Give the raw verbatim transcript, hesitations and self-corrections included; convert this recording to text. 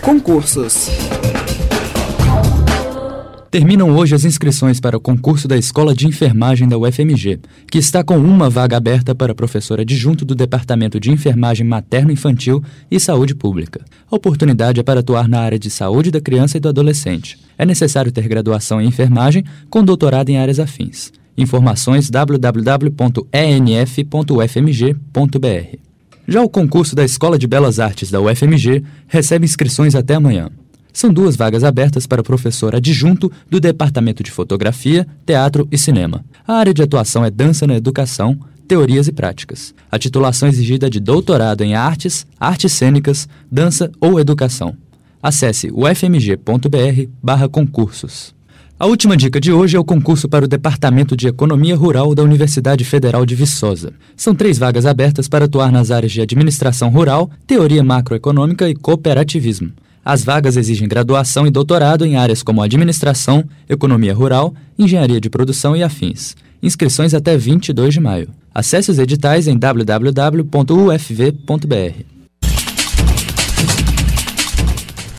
Concursos. Terminam hoje as inscrições para o concurso da Escola de Enfermagem da U F M G, que está com uma vaga aberta para professor adjunto do Departamento de Enfermagem Materno-Infantil e Saúde Pública. A oportunidade é para atuar na área de saúde da criança e do adolescente. É necessário ter graduação em enfermagem com doutorado em áreas afins. Informações w w w ponto e n f ponto u f m g ponto b r. Já o concurso da Escola de Belas Artes da U F M G recebe inscrições até amanhã. São duas vagas abertas para professor adjunto do Departamento de Fotografia, Teatro e Cinema. A área de atuação é dança na educação, teorias e práticas. A titulação exigida é de doutorado em artes, artes cênicas, dança ou educação. Acesse u f m g ponto b r barra concursos. A última dica de hoje é o concurso para o Departamento de Economia Rural da Universidade Federal de Viçosa. São três vagas abertas para atuar nas áreas de administração rural, teoria macroeconômica e cooperativismo. As vagas exigem graduação e doutorado em áreas como administração, economia rural, engenharia de produção e afins. Inscrições até vinte e dois de maio. Acesse os editais em w w w ponto u f v ponto b r.